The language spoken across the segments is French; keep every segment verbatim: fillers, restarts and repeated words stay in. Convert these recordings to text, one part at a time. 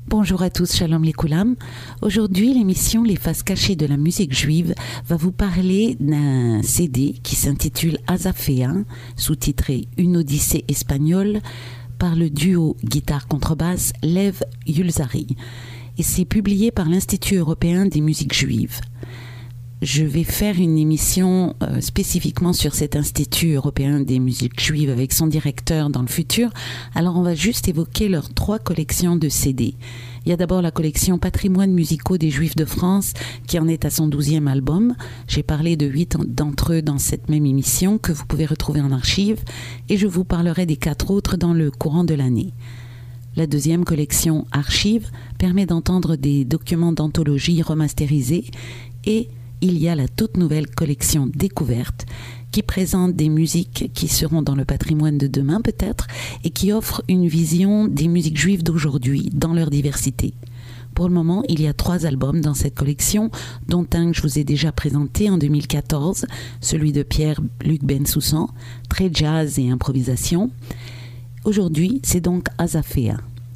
Bonjour à tous, Shalom Lekoulam. Aujourd'hui, l'émission Les Faces Cachées de la musique juive va vous parler d'un C D qui s'intitule Azafea, sous-titré Une Odyssée espagnole, par le duo guitare-contrebasse Lev Yulzari. Et c'est publié par l'Institut européen des musiques juives. Je vais faire une émission euh, spécifiquement sur cet Institut européen des musiques juives avec son directeur dans le futur. Alors on va juste évoquer leurs trois collections de C D. Il y a d'abord la collection Patrimoine musicaux des Juifs de France qui en est à son douzième album. J'ai parlé de huit d'entre eux dans cette même émission que vous pouvez retrouver en archive et je vous parlerai des quatre autres dans le courant de l'année. La deuxième collection Archives permet d'entendre des documents d'anthologie remasterisés et il y a la toute nouvelle collection Découverte qui présente des musiques qui seront dans le patrimoine de demain peut-être et qui offre une vision des musiques juives d'aujourd'hui dans leur diversité. Pour le moment, il y a trois albums dans cette collection, dont un que je vous ai déjà présenté en deux mille quatorze, celui de Pierre-Luc Bensoussan, très jazz et improvisation. Aujourd'hui, c'est donc Azafea.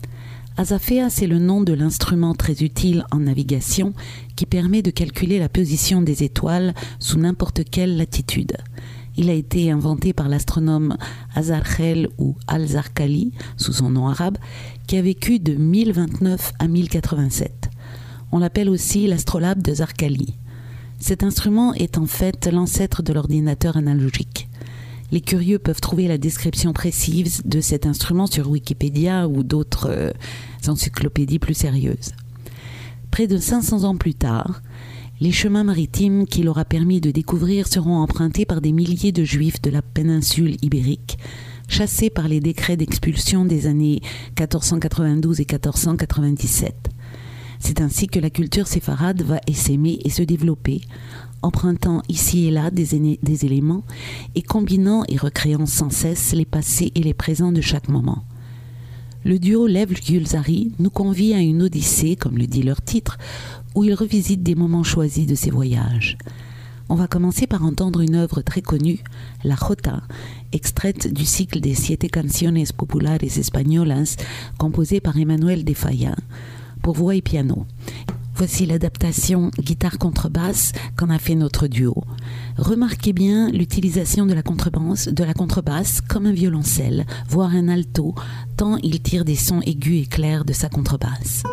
Azafea, c'est le nom de l'instrument très utile en navigation qui permet de calculer la position des étoiles sous n'importe quelle latitude. Il a été inventé par l'astronome Azarkhel ou Al-Zarqali, sous son nom arabe, qui a vécu de mille vingt-neuf à mille quatre-vingt-sept. On l'appelle aussi l'astrolabe de Zarqali. Cet instrument est en fait l'ancêtre de l'ordinateur analogique. Les curieux peuvent trouver la description précise de cet instrument sur Wikipédia ou d'autres euh, encyclopédies plus sérieuses. Près de cinq cents ans plus tard, les chemins maritimes qu'il aura permis de découvrir seront empruntés par des milliers de juifs de la péninsule ibérique, chassés par les décrets d'expulsion des années quatorze cent quatre-vingt-douze et quatorze cent quatre-vingt-dix-sept. C'est ainsi que la culture séfarade va essaimer et se développer, empruntant ici et là des, éné- des éléments et combinant et recréant sans cesse les passés et les présents de chaque moment. Le duo Lev Yulzari nous convie à une odyssée, comme le dit leur titre, où ils revisitent des moments choisis de ces voyages. On va commencer par entendre une œuvre très connue, La Jota, extraite du cycle des Siete Canciones Populares Españolas, composé par Emmanuel de Falla, pour voix et piano. Voici l'adaptation guitare-contrebasse qu'en a fait notre duo. Remarquez bien l'utilisation de la contrebasse, de la contrebasse comme un violoncelle, voire un alto, tant il tire des sons aigus et clairs de sa contrebasse.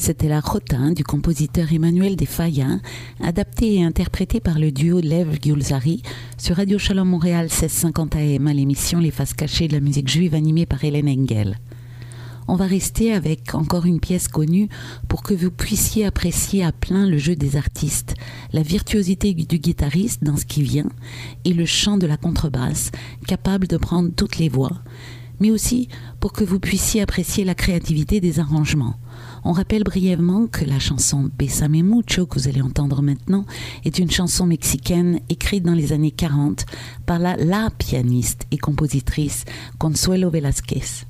C'était la Jota du compositeur Emmanuel de Falla, adaptée et interprétée par le duo Lev Gulzari sur Radio Shalom Montréal seize cinquante A M à l'émission Les Faces Cachées de la musique juive animée par Hélène Engel. On va rester avec encore une pièce connue pour que vous puissiez apprécier à plein le jeu des artistes, la virtuosité du guitariste dans ce qui vient et le chant de la contrebasse, capable de prendre toutes les voix, mais aussi pour que vous puissiez apprécier la créativité des arrangements. On rappelle brièvement que la chanson Bésame Mucho que vous allez entendre maintenant est une chanson mexicaine écrite dans les années quarante par la, la pianiste et compositrice Consuelo Velázquez.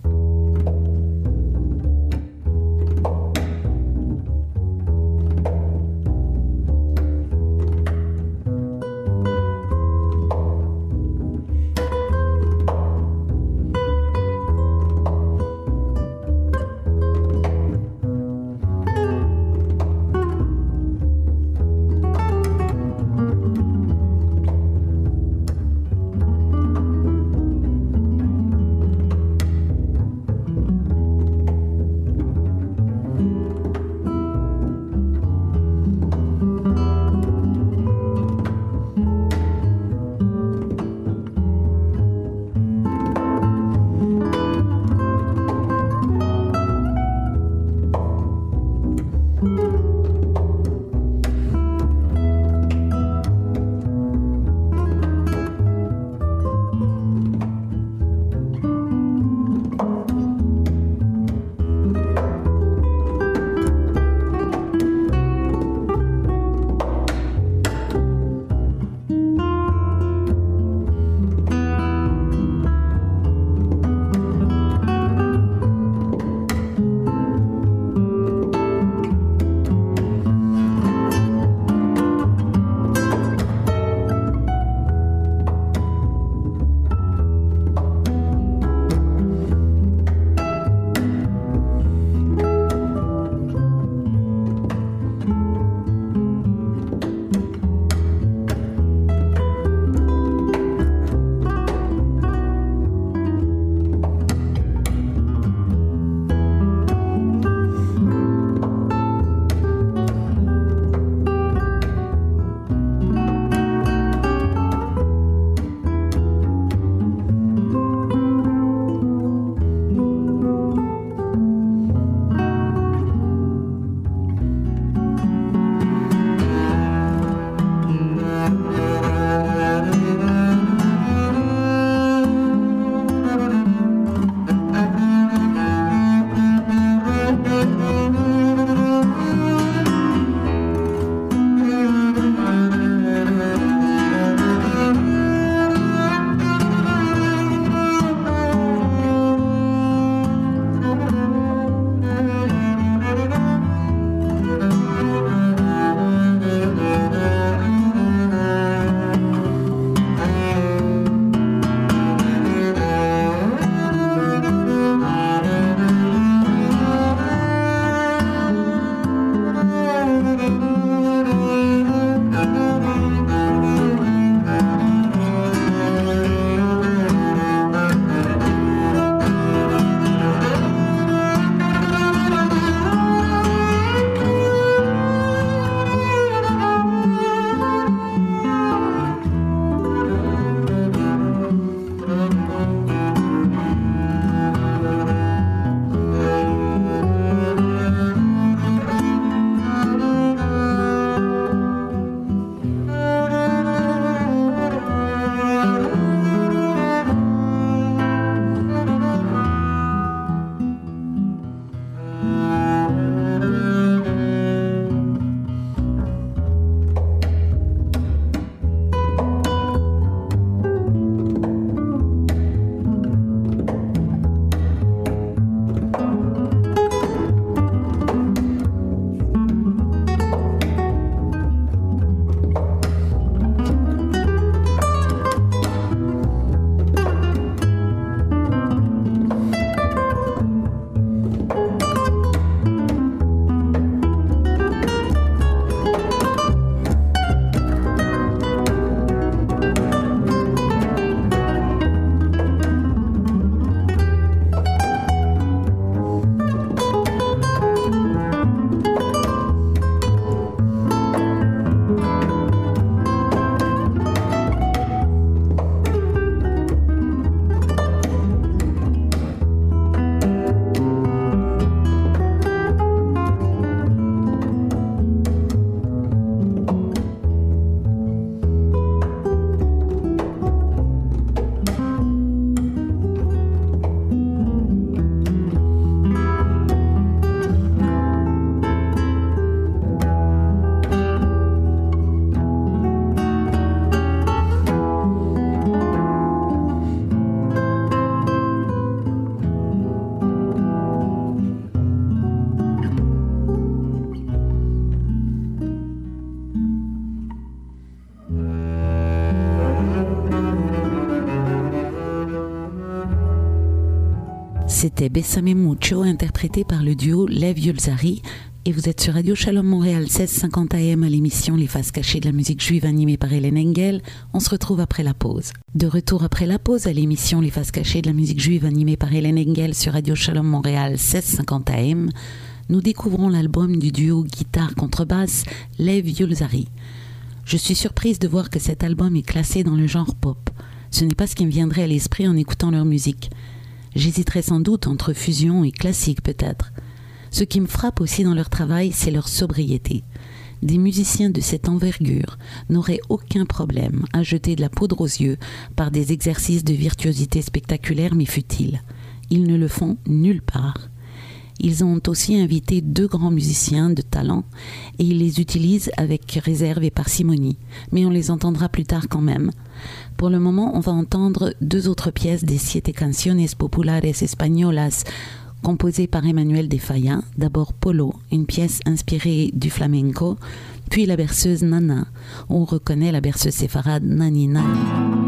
C'était Bésame Mucho, interprété par le duo Lev Yulzari. Et vous êtes sur Radio Shalom Montréal, seize cinquante A M à l'émission Les Faces Cachées de la musique juive animée par Hélène Engel. On se retrouve après la pause. De retour après la pause à l'émission Les Faces Cachées de la musique juive animée par Hélène Engel sur Radio Shalom Montréal, seize cinquante A M, nous découvrons l'album du duo guitare-contrebasse Lev Yulzari. Je suis surprise de voir que cet album est classé dans le genre pop. Ce n'est pas ce qui me viendrait à l'esprit en écoutant leur musique. J'hésiterais sans doute entre fusion et classique peut-être. Ce qui me frappe aussi dans leur travail, c'est leur sobriété. Des musiciens de cette envergure n'auraient aucun problème à jeter de la poudre aux yeux par des exercices de virtuosité spectaculaire mais futiles. Ils ne le font nulle part. Ils ont aussi invité deux grands musiciens de talent et ils les utilisent avec réserve et parcimonie, mais on les entendra plus tard quand même. Pour le moment, on va entendre deux autres pièces des Siete Canciones Populares Españolas composée par Emmanuel de Falla, d'abord Polo, une pièce inspirée du flamenco, puis la berceuse Nana, où on reconnaît la berceuse séfarade Nani Nani.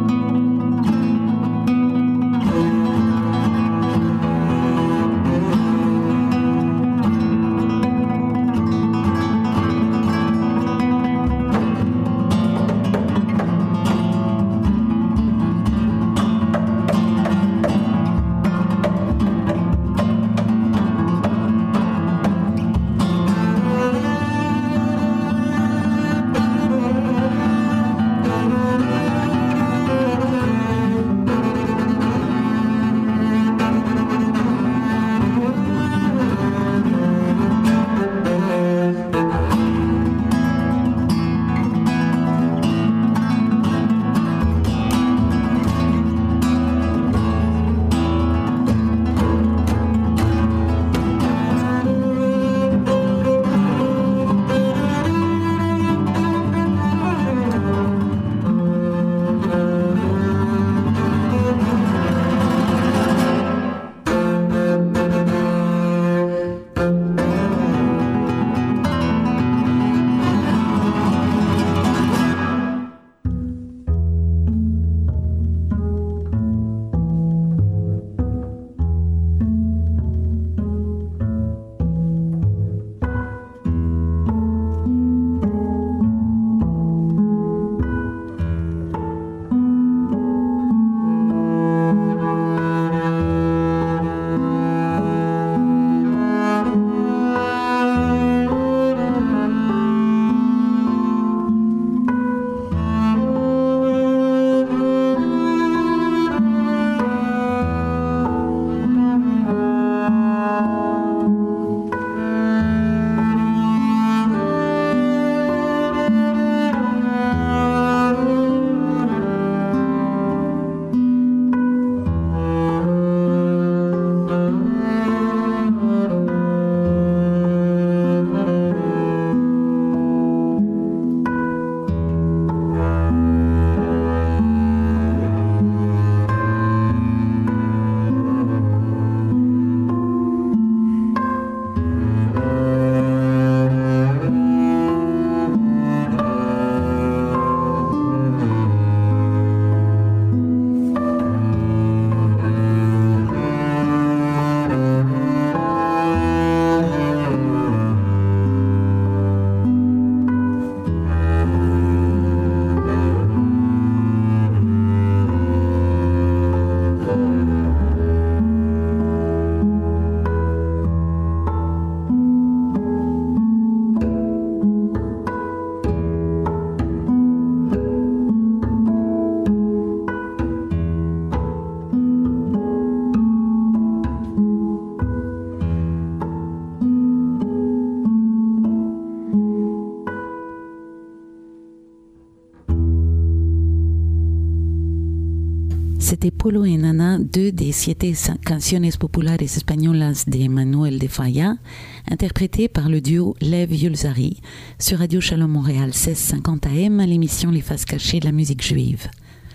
C'était Polo et Nana, deux des Siete Canciones Populares Españolas de Emmanuel de Falla, interprétés par le duo Lev Yulzari sur Radio Shalom Montréal seize cinquante A M à l'émission Les Faces Cachées de la musique juive.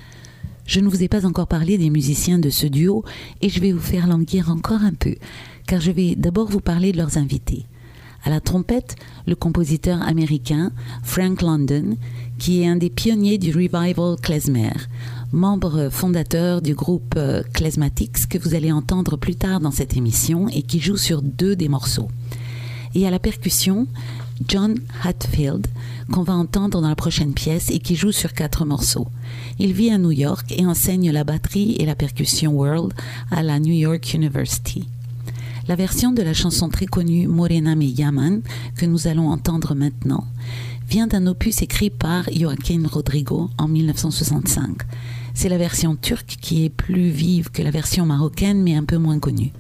Je ne vous ai pas encore parlé des musiciens de ce duo et je vais vous faire languir encore un peu, car je vais d'abord vous parler de leurs invités. À la trompette, le compositeur américain Frank London, qui est un des pionniers du revival klezmer. membre fondateur du groupe Klezmatics que vous allez entendre plus tard dans cette émission et qui joue sur deux des morceaux. Et à la percussion, John Hatfield, qu'on va entendre dans la prochaine pièce et qui joue sur quatre morceaux. Il vit à New York et enseigne la batterie et la percussion world à la New York University. La version de la chanson très connue Morena Me Llaman, que nous allons entendre maintenant, vient d'un opus écrit par Joaquín Rodrigo en mille neuf cent soixante-cinq. C'est la version turque qui est plus vive que la version marocaine, mais un peu moins connue.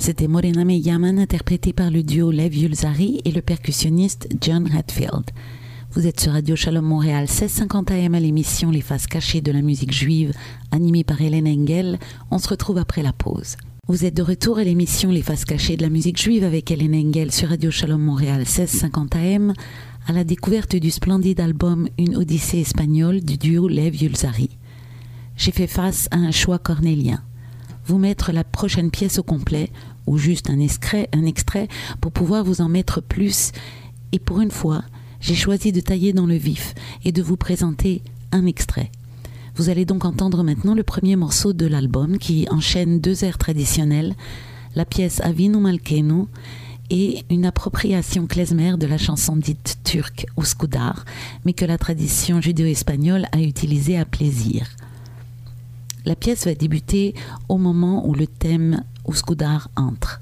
C'était Morena Me Llaman, interprété par le duo Lev Yulzari et le percussionniste John Hatfield. Vous êtes sur Radio Shalom Montréal, seize cinquante A M à l'émission Les Faces Cachées de la musique juive, animée par Hélène Engel. On se retrouve après la pause. Vous êtes de retour à l'émission Les Faces Cachées de la musique juive avec Hélène Engel sur Radio Shalom Montréal, seize cinquante A M, à la découverte du splendide album Une Odyssée espagnole du duo Lev Yulzari. J'ai fait face à un choix cornélien. Vous mettre la prochaine pièce au complet, ou juste un extrait, un extrait pour pouvoir vous en mettre plus. Et pour une fois, j'ai choisi de tailler dans le vif et de vous présenter un extrait. Vous allez donc entendre maintenant le premier morceau de l'album qui enchaîne deux airs traditionnels, la pièce Avinu Malkeinu et une appropriation klezmer de la chanson dite turque Uskudar, mais que la tradition judéo-espagnole a utilisée à plaisir. La pièce va débuter au moment où le thème Uskudar entre.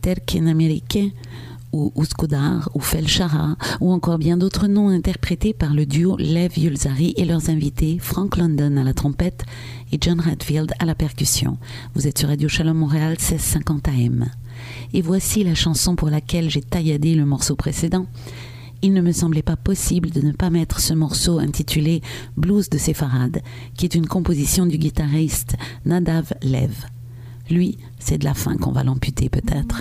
Terken Amerike, ou Uskudar, ou Felshara, ou encore bien d'autres noms interprétés par le duo Lev Yulzari et leurs invités Frank London à la trompette et John Redfield à la percussion. Vous êtes sur Radio Shalom Montréal seize cinquante A M. Et voici la chanson pour laquelle j'ai tailladé le morceau précédent. Il ne me semblait pas possible de ne pas mettre ce morceau intitulé Blues de Sepharad, qui est une composition du guitariste Nadav Lev. Lui, c'est de la fin qu'on va l'amputer peut-être.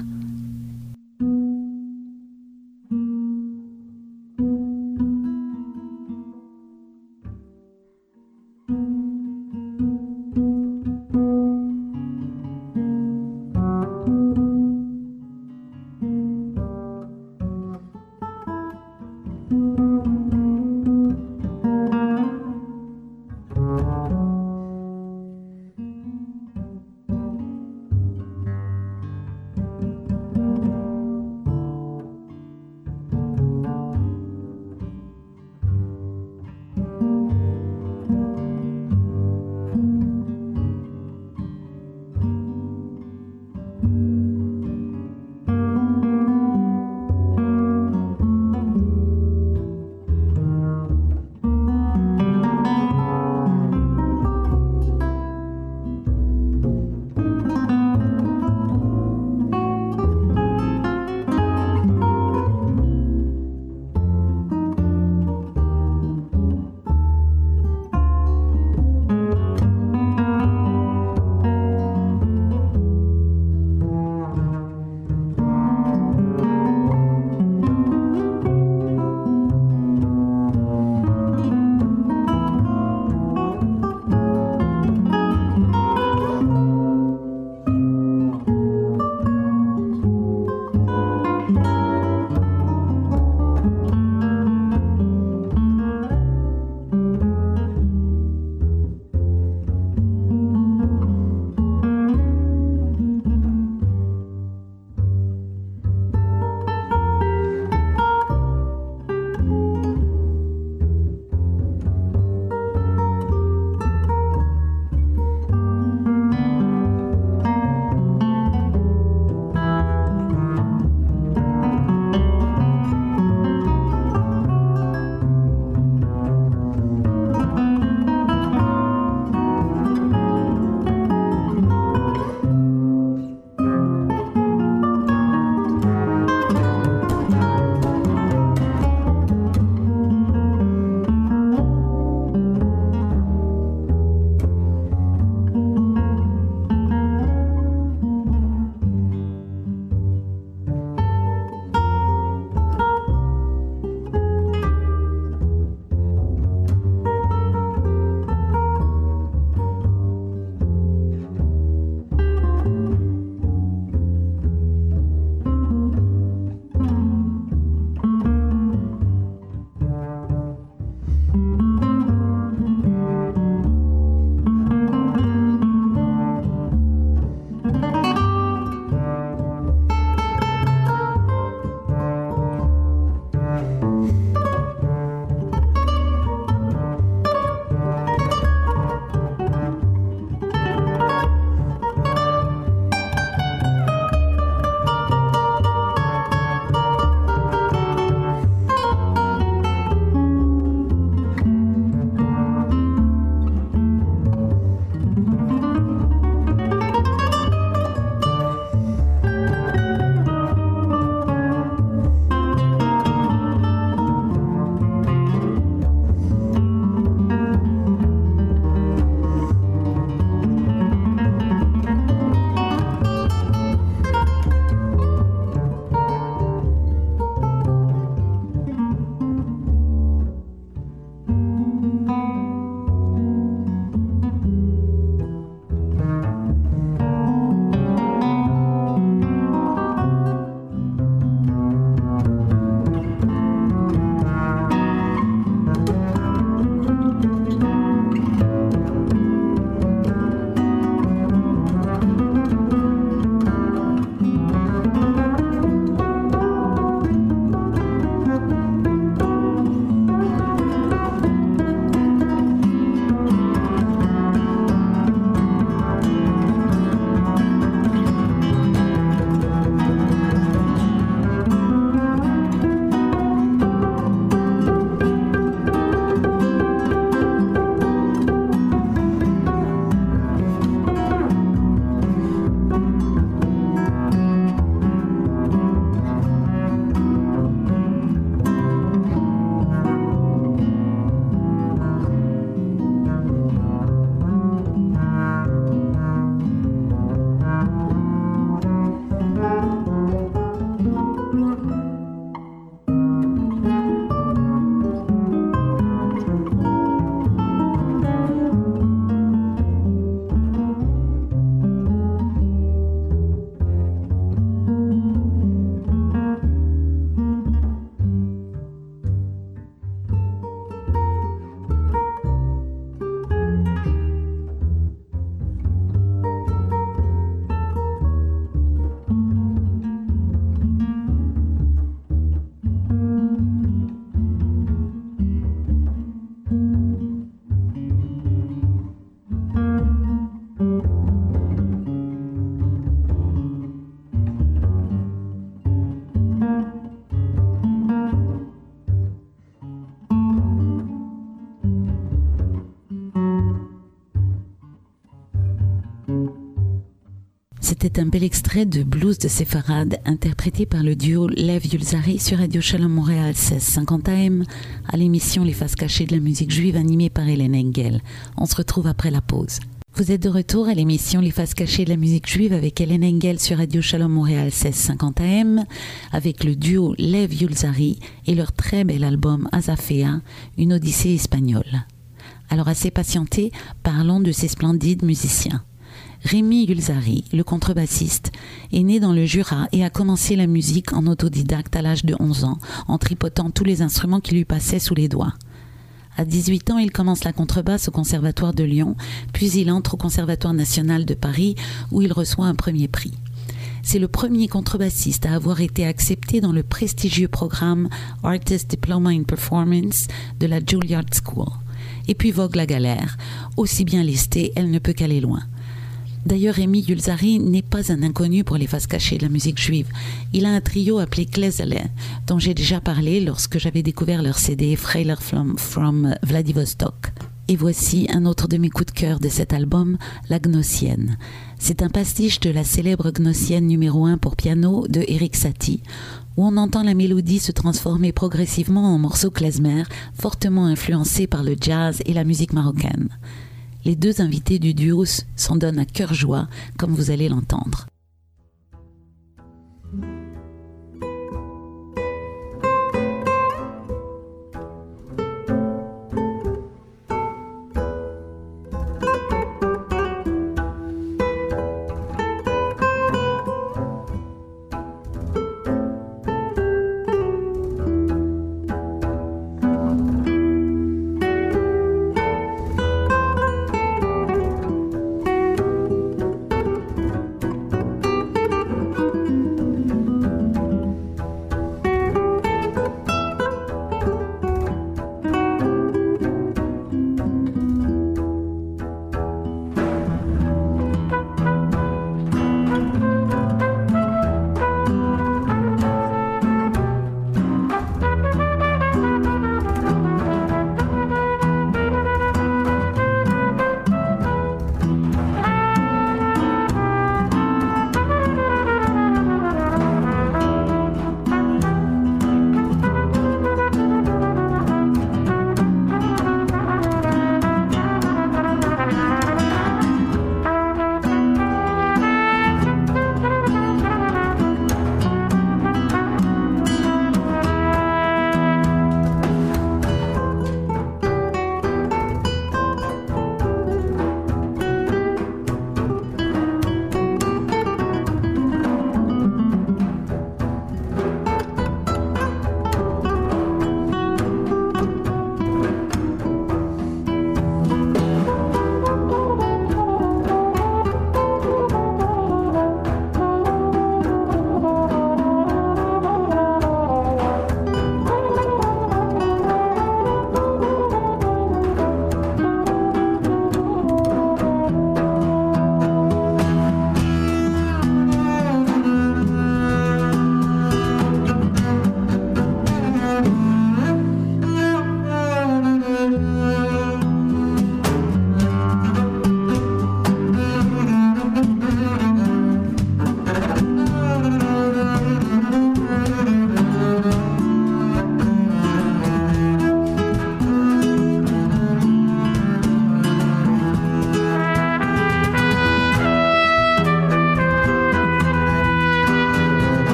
C'était un bel extrait de Blues de Séfarade interprété par le duo Lev Yulzari sur Radio Shalom Montréal seize cinquante A M à l'émission Les Faces Cachées de la musique juive animée par Hélène Engel. On se retrouve après la pause. Vous êtes de retour à l'émission Les Faces Cachées de la musique juive avec Hélène Engel sur Radio Shalom Montréal seize cinquante A M avec le duo Lev Yulzari et leur très bel album Azafea, une odyssée espagnole. Alors assez patienté, parlons de ces splendides musiciens. Rémi Yulzari, le contrebassiste, est né dans le Jura et a commencé la musique en autodidacte à l'âge de onze ans, en tripotant tous les instruments qui lui passaient sous les doigts. À dix-huit ans, il commence la contrebasse au Conservatoire de Lyon, puis il entre au Conservatoire national de Paris, où il reçoit un premier prix. C'est le premier contrebassiste à avoir été accepté dans le prestigieux programme Artist Diploma in Performance de la Juilliard School. Et puis vogue la galère, aussi bien listée, elle ne peut qu'aller loin. D'ailleurs, Rémi Yulzari n'est pas un inconnu pour les faces cachées de la musique juive. Il a un trio appelé Klezele, dont j'ai déjà parlé lorsque j'avais découvert leur C D Freiler from, from Vladivostok. Et voici un autre de mes coups de cœur de cet album, La Gnossienne. C'est un pastiche de la célèbre Gnossienne numéro un pour piano de Erik Satie, où on entend la mélodie se transformer progressivement en morceau klezmer, fortement influencé par le jazz et la musique marocaine. Les deux invités du duo s'en donnent à cœur joie, comme vous allez l'entendre.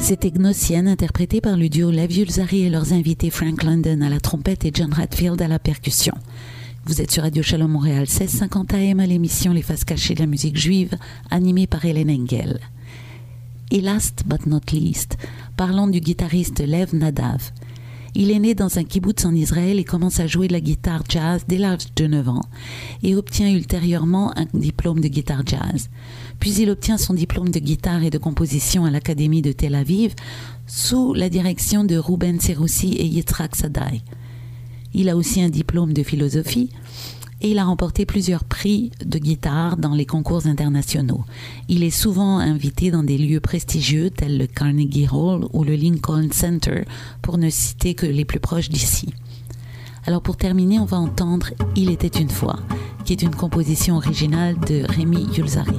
C'était Gnossienne, interprétée par le duo Lev Yulzari et leurs invités Frank London à la trompette et John Hatfield à la percussion. Vous êtes sur Radio Shalom Montréal, seize cinquante A M à l'émission Les Faces Cachées de la musique juive, animée par Hélène Engel. Et last but not least, parlons du guitariste Lev Nadav. Il est né dans un kibboutz en Israël et commence à jouer de la guitare jazz dès l'âge de neuf ans et obtient ultérieurement un diplôme de guitare jazz. Puis il obtient son diplôme de guitare et de composition à l'Académie de Tel Aviv sous la direction de Ruben Seroussi et Yitzhak Sadai. Il a aussi un diplôme de philosophie et il a remporté plusieurs prix de guitare dans les concours internationaux. Il est souvent invité dans des lieux prestigieux tels le Carnegie Hall ou le Lincoln Center, pour ne citer que les plus proches d'ici. Alors pour terminer, on va entendre « Il était une fois », qui est une composition originale de Rémi Yulzari.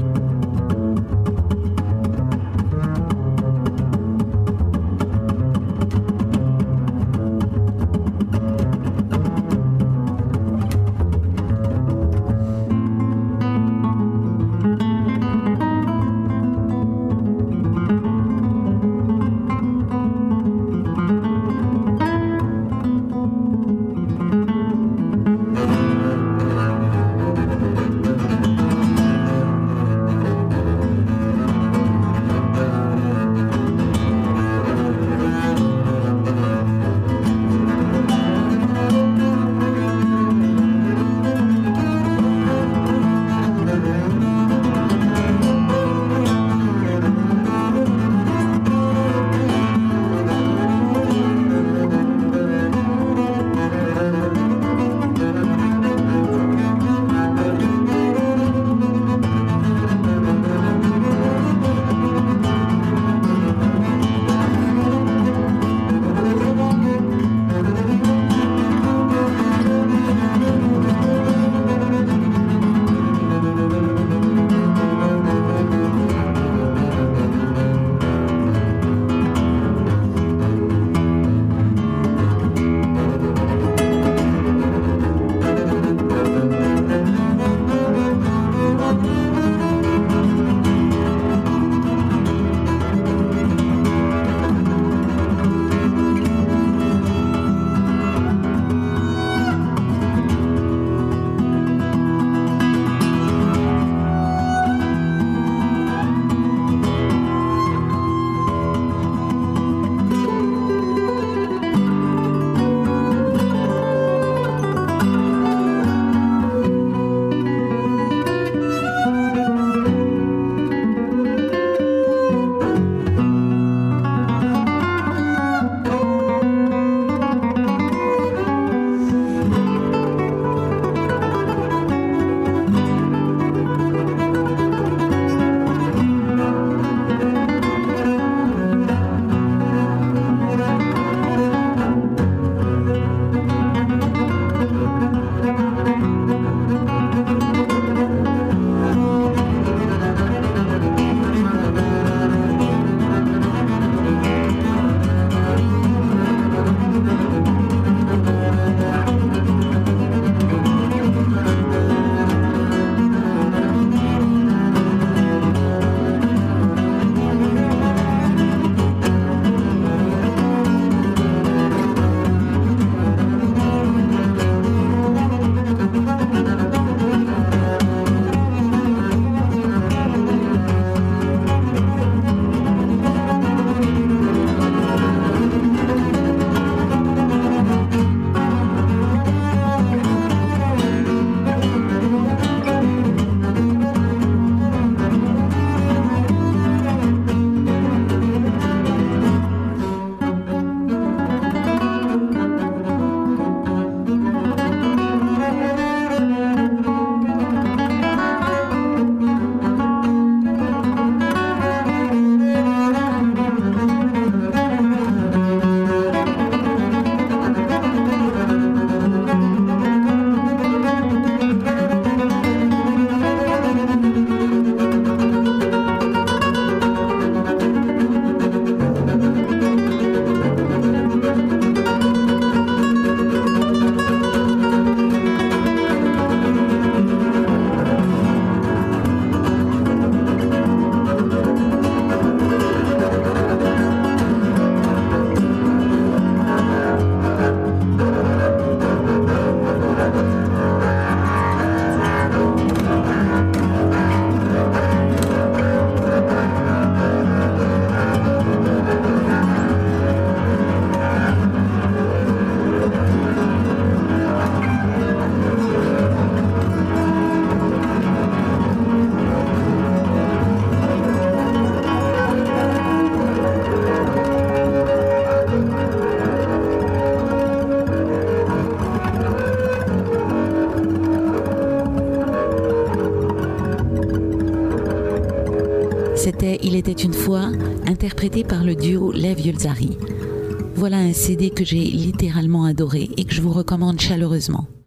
C'était Il était une fois, interprété par le duo Lev Yulzari. Voilà un C D que j'ai littéralement adoré et que je vous recommande chaleureusement.